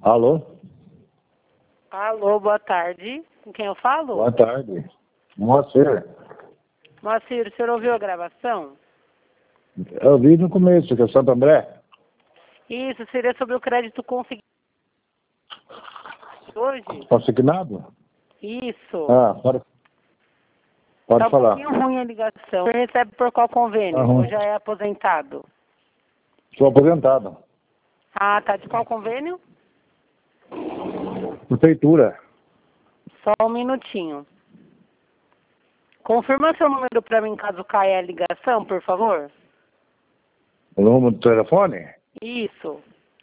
Alô? Alô, boa tarde. Com quem eu falo? Boa tarde. Moacir. Moacir, o senhor ouviu a gravação? Eu vi no começo, que é Santo André. Isso, seria sobre o crédito conseguido hoje? Consignado? Isso. Ah, pode Tá um falar. pouquinho ruim a ligação. Você recebe por qual convênio? Tá ruim. Ou já é aposentado? Sou aposentado. Ah, tá. De qual convênio? Prefeitura. Só um minutinho. Confirma seu número para mim caso caia a ligação, por favor. O número do telefone? Isso.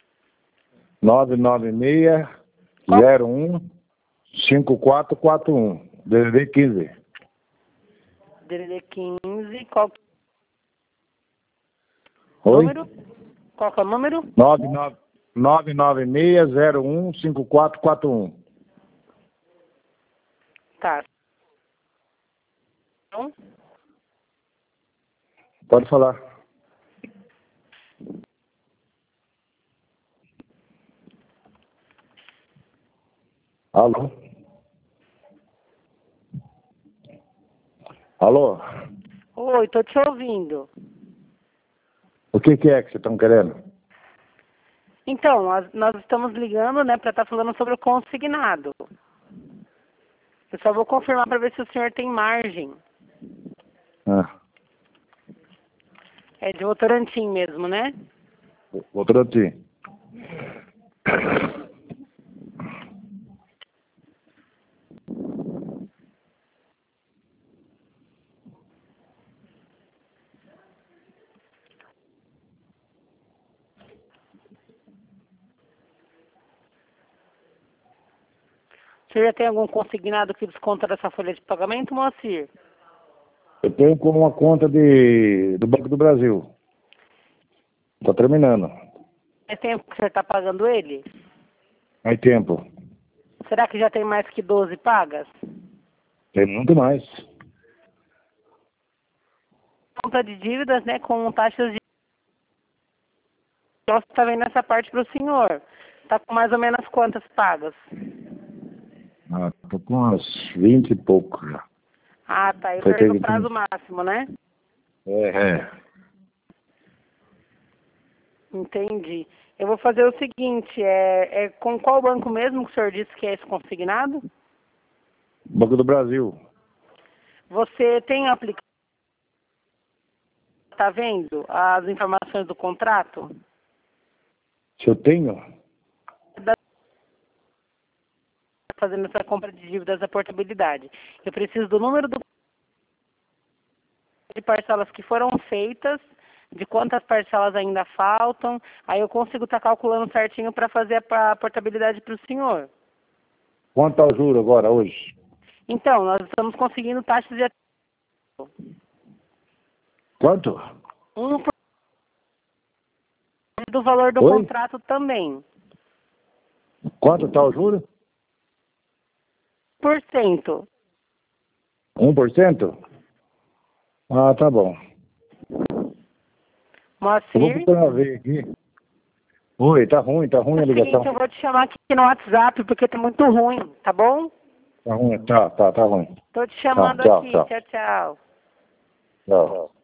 996-01-5441. DDD 15. DDD 15. Qual que é o Oi? número? Qual que é o número? 996-01-5441. Tá. Então, Pode falar. Alô? Alô? oi, tô te ouvindo. O que é que vocês estão querendo? Então, nós estamos ligando, né, para estar falando sobre o consignado. Eu só vou confirmar para ver se o senhor tem margem. Ah, É de Votorantim mesmo, né? outro aqui. O senhor já tem algum consignado que desconta dessa folha de pagamento, Moacir? Eu tenho como uma conta do Banco do Brasil. Tá terminando. Faz tempo que o senhor está pagando ele? Aí tempo. Será que já tem mais que 12 pagas? Tem muito mais. Conta de dívidas, né, com taxas de... Nossa, está vendo essa parte para o senhor. Está com mais ou menos quantas pagas? Ah, tô com umas 20 e pouco já. Ah, tá. Esse Foi é o ter prazo máximo, né? É. Entendi. Eu vou fazer o seguinte, com qual banco mesmo que o senhor disse que é esse consignado? Banco do Brasil. Você tem aplicado, tá vendo as informações do contrato? Se eu tenho? Da- Fazendo essa compra de dívidas da portabilidade. Eu preciso do número de parcelas que foram feitas, de quantas parcelas ainda faltam, aí eu consigo estar calculando certinho para fazer a portabilidade para o senhor. Quanto tá o juro agora, hoje? Então, nós estamos conseguindo taxas de Quanto? 1% do valor do Oi? contrato também. Quanto tá o juro? 1%. 1%? Ah, tá bom. Eu vou Moacir, procurar ver aqui. Oi, tá ruim é a o ligação. seguinte, eu vou te chamar aqui no WhatsApp porque tá muito ruim, tá bom? Tá ruim, tá ruim. Tô te Tá, chamando tchau, aqui. tchau. Tchau, tchau. Tchau.